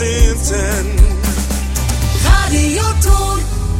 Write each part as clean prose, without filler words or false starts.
Jahrzehnten. Radioton.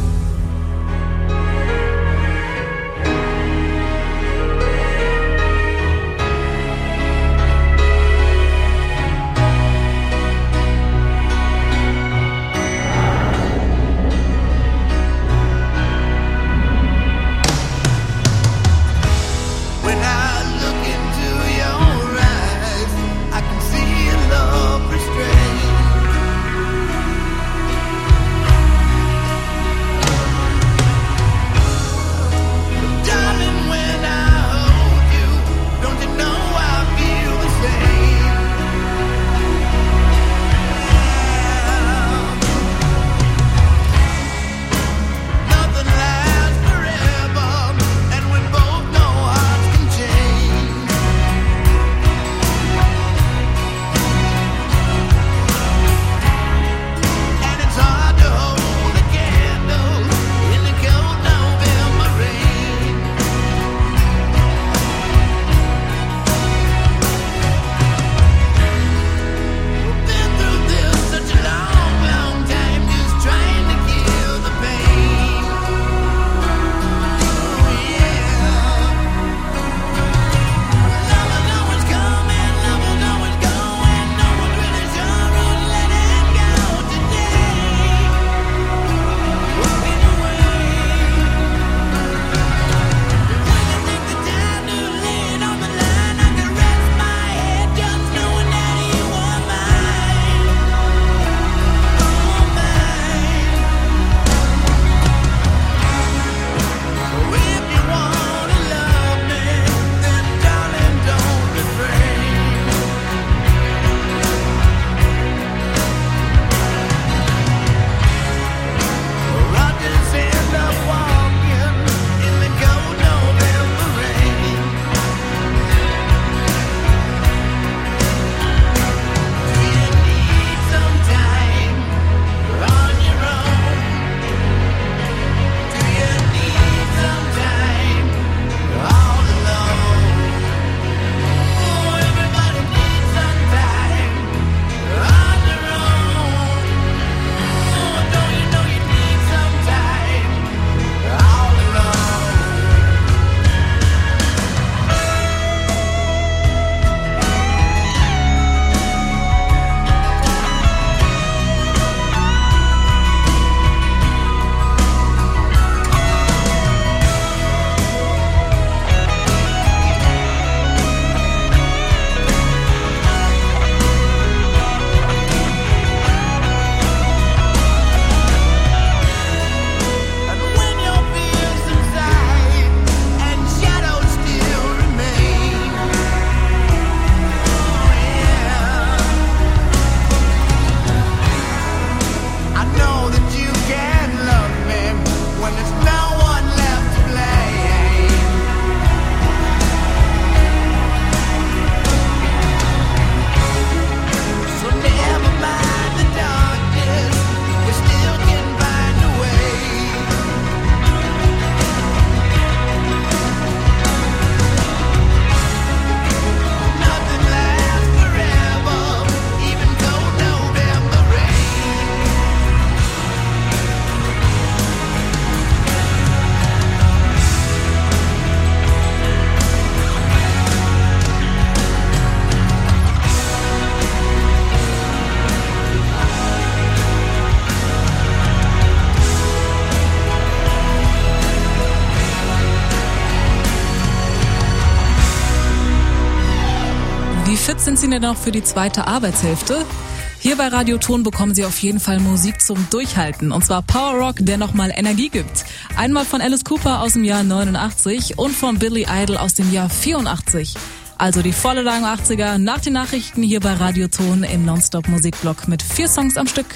Wie fit sind Sie denn auch für die zweite Arbeitshälfte? Hier bei Radioton bekommen Sie auf jeden Fall Musik zum Durchhalten. Und zwar Power Rock, der nochmal Energie gibt. Einmal von Alice Cooper aus dem Jahr 89 und von Billy Idol aus dem Jahr 84. Also die volle lange 80er nach den Nachrichten hier bei Radioton im Nonstop-Musikblock mit 4 Songs am Stück.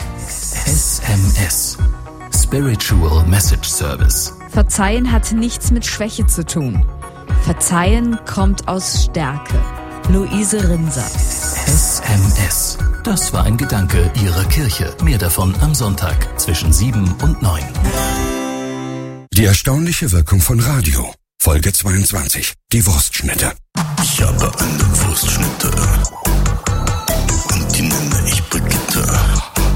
SMS. Spiritual Message Service. Verzeihen hat nichts mit Schwäche zu tun. Verzeihen kommt aus Stärke. Luise Rinser. SMS. Das war ein Gedanke Ihrer Kirche. Mehr davon am Sonntag zwischen 7 und 9. Die erstaunliche Wirkung von Radio. Folge 22. Die Wurstschnitte. Ich habe eine Wurstschnitte und die nenne ich Brigitte.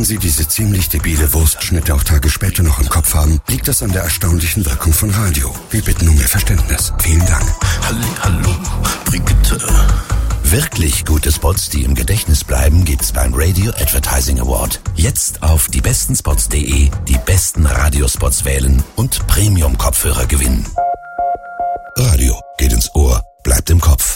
Wenn Sie diese ziemlich debile Wurstschnitte auch Tage später noch im Kopf haben, liegt das an der erstaunlichen Wirkung von Radio. Wir bitten um Ihr Verständnis. Vielen Dank. Hallo, Brigitte. Wirklich gute Spots, die im Gedächtnis bleiben, gibt's beim Radio Advertising Award. Jetzt auf diebestenspots.de die besten Radiospots wählen und Premium-Kopfhörer gewinnen. Radio geht ins Ohr, bleibt im Kopf.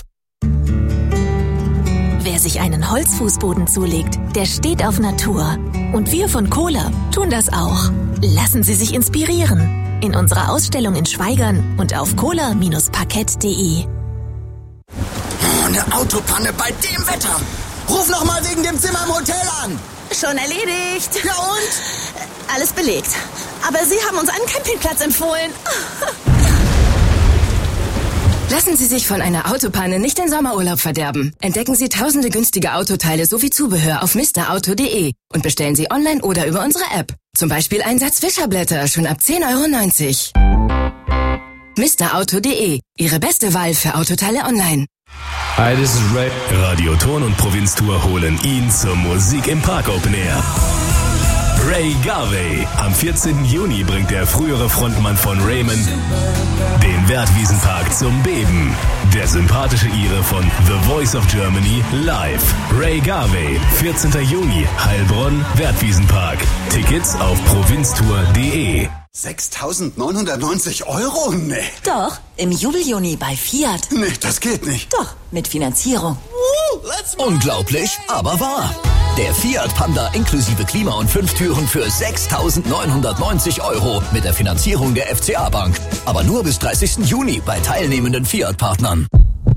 Wer sich einen Holzfußboden zulegt, der steht auf Natur. Und wir von Kohler tun das auch. Lassen Sie sich inspirieren. In unserer Ausstellung in Schwaigern und auf kohler-parkett.de. Eine Autopanne bei dem Wetter. Ruf noch mal wegen dem Zimmer im Hotel an. Schon erledigt. Ja und? Alles belegt. Aber Sie haben uns einen Campingplatz empfohlen. Lassen Sie sich von einer Autopanne nicht den Sommerurlaub verderben. Entdecken Sie tausende günstige Autoteile sowie Zubehör auf mrauto.de und bestellen Sie online oder über unsere App. Zum Beispiel ein Satz Fischerblätter schon ab 10,90 €. mrauto.de, Ihre beste Wahl für Autoteile online. Hi, this is Ray. Radioton und Provinztour holen ihn zur Musik im Park Open Air. Ray Garvey. Am 14. Juni bringt der frühere Frontmann von Raymond den Wertwiesenpark zum Beben. Der sympathische Ire von The Voice of Germany live. Ray Garvey, 14. Juni, Heilbronn, Wertwiesenpark. Tickets auf provinztour.de. 6.990 €? Nee. Doch, im Jubeljuni bei Fiat. Nee, das geht nicht. Doch, mit Finanzierung. Unglaublich, aber wahr. Der Fiat Panda inklusive Klima und 5 Türen für 6.990 € mit der Finanzierung der FCA Bank. Aber nur bis 30. Juni bei teilnehmenden Fiat-Partnern.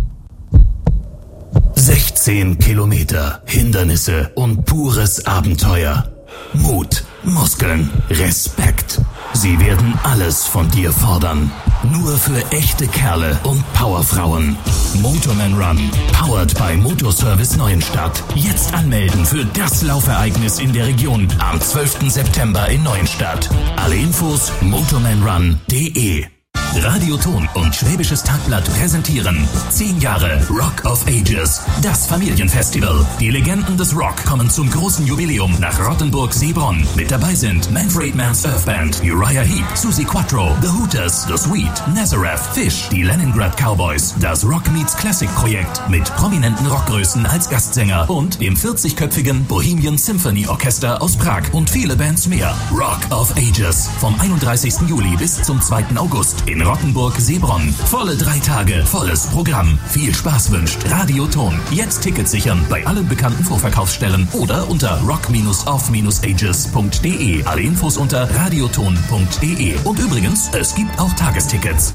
16 Kilometer, Hindernisse und pures Abenteuer. Mut, Muskeln, Respekt. Sie werden alles von dir fordern. Nur für echte Kerle und Powerfrauen. Motorman Run, powered by Motorservice Neuenstadt. Jetzt anmelden für das Laufereignis in der Region am 12. September in Neuenstadt. Alle Infos motormanrun.de. Radioton und Schwäbisches Tagblatt präsentieren 10 Jahre Rock of Ages, das Familienfestival. Die Legenden des Rock kommen zum großen Jubiläum nach Rottenburg-Seebronn. Mit dabei sind Manfred Mann's Earth Band, Uriah Heep, Susie Quattro, The Hooters, The Sweet, Nazareth, Fish, die Leningrad Cowboys, das Rock Meets Classic Projekt mit prominenten Rockgrößen als Gastsänger und dem 40-köpfigen Bohemian Symphony Orchester aus Prag und viele Bands mehr. Rock of Ages vom 31. Juli bis zum 2. August in Rottenburg-Seebronn. Volle 3 Tage, volles Programm. Viel Spaß wünscht Radioton. Jetzt Tickets sichern bei allen bekannten Vorverkaufsstellen oder unter rock-of-ages.de. Alle Infos unter radioton.de. Und übrigens, es gibt auch Tagestickets.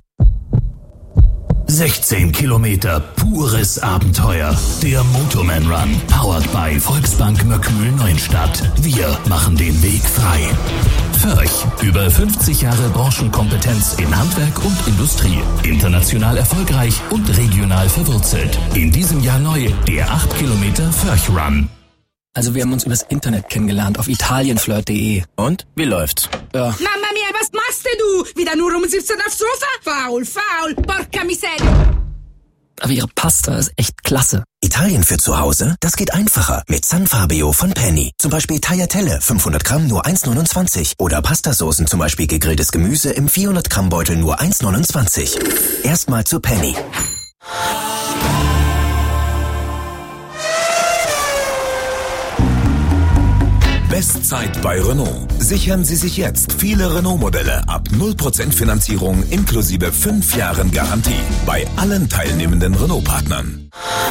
16 Kilometer pures Abenteuer. Der Motorman Run, powered by Volksbank Möckmühl-Neuenstadt. Wir machen den Weg frei. Förch, über 50 Jahre Branchenkompetenz in Handwerk und Industrie. International erfolgreich und regional verwurzelt. In diesem Jahr neu der 8 Kilometer Förch Run. Also wir haben uns übers Internet kennengelernt auf italienflirt.de. Und? Wie läuft's? Ja. Mamma mia, was machst du? Wieder nur rumsitzen aufs Sofa? Faul, porca miseria. Aber ihre Pasta ist echt klasse. Italien für zu Hause? Das geht einfacher mit San Fabio von Penny. Zum Beispiel Tagliatelle, 500 Gramm nur 1,29. Oder Pastasoßen, zum Beispiel gegrilltes Gemüse im 400 Gramm Beutel nur 1,29. Erstmal zu Penny. Bestzeit bei Renault. Sichern Sie sich jetzt viele Renault-Modelle ab 0% Finanzierung inklusive 5 Jahren Garantie bei allen teilnehmenden Renault-Partnern.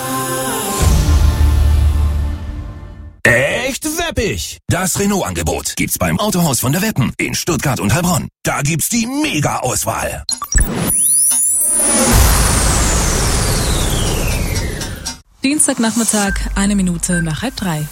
Echt weppig! Das Renault-Angebot gibt's beim Autohaus von der Weppen in Stuttgart und Heilbronn. Da gibt's die Mega-Auswahl. Dienstagnachmittag, 1 Minute nach 2:30.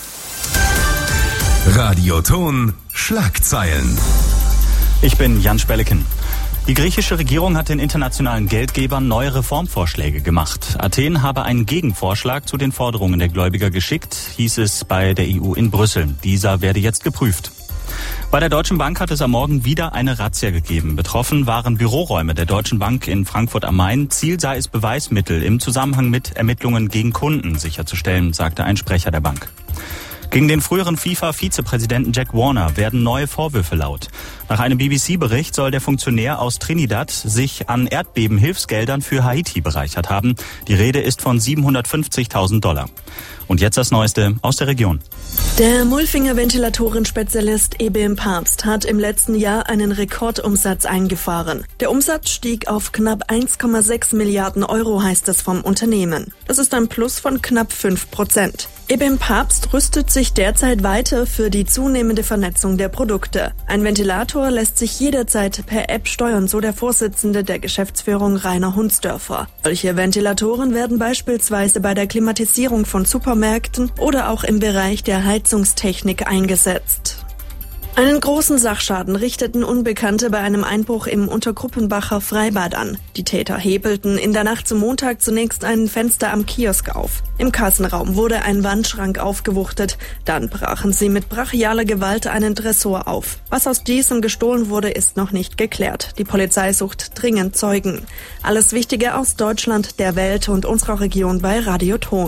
Radioton Schlagzeilen. Ich bin Jan Spelleken. Die griechische Regierung hat den internationalen Geldgebern neue Reformvorschläge gemacht. Athen habe einen Gegenvorschlag zu den Forderungen der Gläubiger geschickt, hieß es bei der EU in Brüssel. Dieser werde jetzt geprüft. Bei der Deutschen Bank hat es am Morgen wieder eine Razzia gegeben. Betroffen waren Büroräume der Deutschen Bank in Frankfurt am Main. Ziel sei es, Beweismittel im Zusammenhang mit Ermittlungen gegen Kunden sicherzustellen, sagte ein Sprecher der Bank. Gegen den früheren FIFA-Vizepräsidenten Jack Warner werden neue Vorwürfe laut. Nach einem BBC-Bericht soll der Funktionär aus Trinidad sich an Erdbebenhilfsgeldern für Haiti bereichert haben. Die Rede ist von $750.000. Und jetzt das Neueste aus der Region. Der Mulfinger Ventilatoren-Spezialist EBM Papst hat im letzten Jahr einen Rekordumsatz eingefahren. Der Umsatz stieg auf knapp 1,6 Milliarden Euro, heißt es vom Unternehmen. Das ist ein Plus von knapp 5%. EBM Papst rüstet sich derzeit weiter für die zunehmende Vernetzung der Produkte. Ein Ventilator lässt sich jederzeit per App steuern, so der Vorsitzende der Geschäftsführung Rainer Hunsdörfer. Solche Ventilatoren werden beispielsweise bei der Klimatisierung von Supermärkten oder auch im Bereich der Heizungstechnik eingesetzt. Einen großen Sachschaden richteten Unbekannte bei einem Einbruch im Untergruppenbacher Freibad an. Die Täter hebelten in der Nacht zum Montag zunächst ein Fenster am Kiosk auf. Im Kassenraum wurde ein Wandschrank aufgewuchtet. Dann brachen sie mit brachialer Gewalt einen Tresor auf. Was aus diesem gestohlen wurde, ist noch nicht geklärt. Die Polizei sucht dringend Zeugen. Alles Wichtige aus Deutschland, der Welt und unserer Region bei Radio Ton.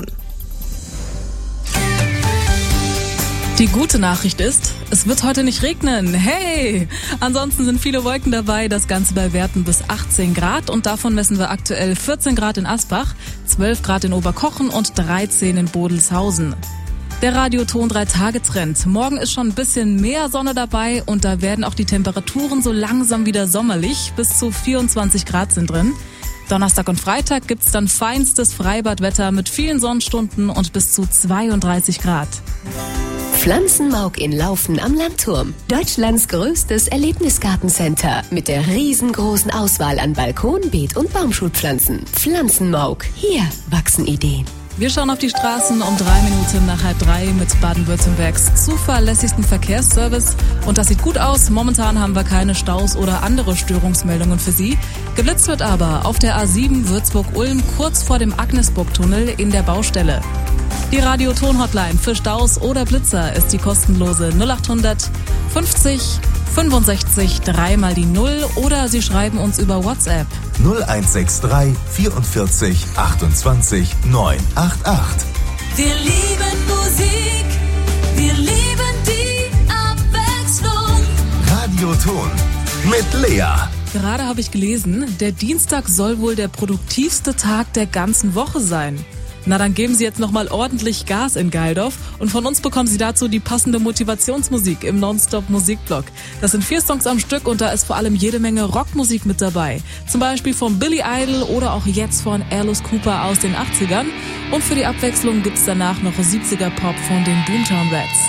Die gute Nachricht ist, es wird heute nicht regnen. Hey! Ansonsten sind viele Wolken dabei, das Ganze bei Werten bis 18 Grad und davon messen wir aktuell 14 Grad in Asbach, 12 Grad in Oberkochen und 13 in Bodelshausen. Der Radio-Ton 3-Tage-Trend. Morgen ist schon ein bisschen mehr Sonne dabei und da werden auch die Temperaturen so langsam wieder sommerlich. Bis zu 24 Grad sind drin. Donnerstag und Freitag gibt's dann feinstes Freibadwetter mit vielen Sonnenstunden und bis zu 32 Grad. Pflanzenmauk in Laufen am Landturm. Deutschlands größtes Erlebnisgartencenter mit der riesengroßen Auswahl an Balkon-, Beet- und Baumschulpflanzen. Pflanzenmauk. Hier wachsen Ideen. Wir schauen auf die Straßen um 3 Minuten nach 2:30 mit Baden-Württembergs zuverlässigsten Verkehrsservice. Und das sieht gut aus. Momentan haben wir keine Staus oder andere Störungsmeldungen für Sie. Geblitzt wird aber auf der A7 Würzburg-Ulm kurz vor dem Agnesburg-Tunnel in der Baustelle. Die Radio-Ton-Hotline für Staus oder Blitzer ist die kostenlose 0800 50 65 3 mal die 0 oder Sie schreiben uns über WhatsApp 0163 44 28 988. Wir lieben Musik, wir lieben die Abwechslung. Radio Ton mit Lea. Gerade habe ich gelesen, der Dienstag soll wohl der produktivste Tag der ganzen Woche sein. Na, dann geben Sie jetzt nochmal ordentlich Gas in Geildorf und von uns bekommen Sie dazu die passende Motivationsmusik im Nonstop-Musikblog. Das sind 4 Songs am Stück und da ist vor allem jede Menge Rockmusik mit dabei. Zum Beispiel von Billy Idol oder auch jetzt von Alice Cooper aus den 80ern. Und für die Abwechslung gibt's danach noch 70er Pop von den Boomtown Rats.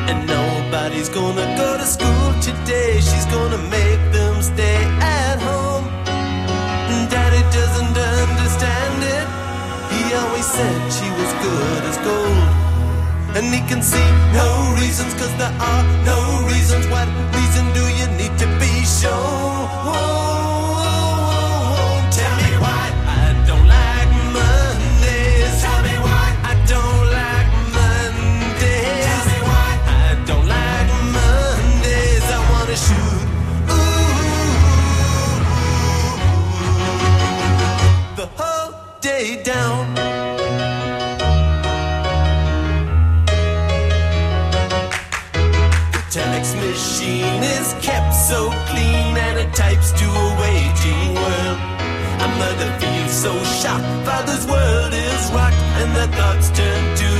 And nobody's gonna go to school today. She's gonna make them stay at home. Daddy doesn't understand it. He always said she was good as gold. And he can see no reasons, 'cause there are no reasons. What reason do you need to be shown? Tell me why I don't like Mondays. Tell me why I don't like Mondays. Tell me why I don't like Mondays. I wanna shoot the whole day down. Telex machine is kept so clean, and it types to a waging world. A mother feels so shocked, father's world is rocked, and their thoughts turn to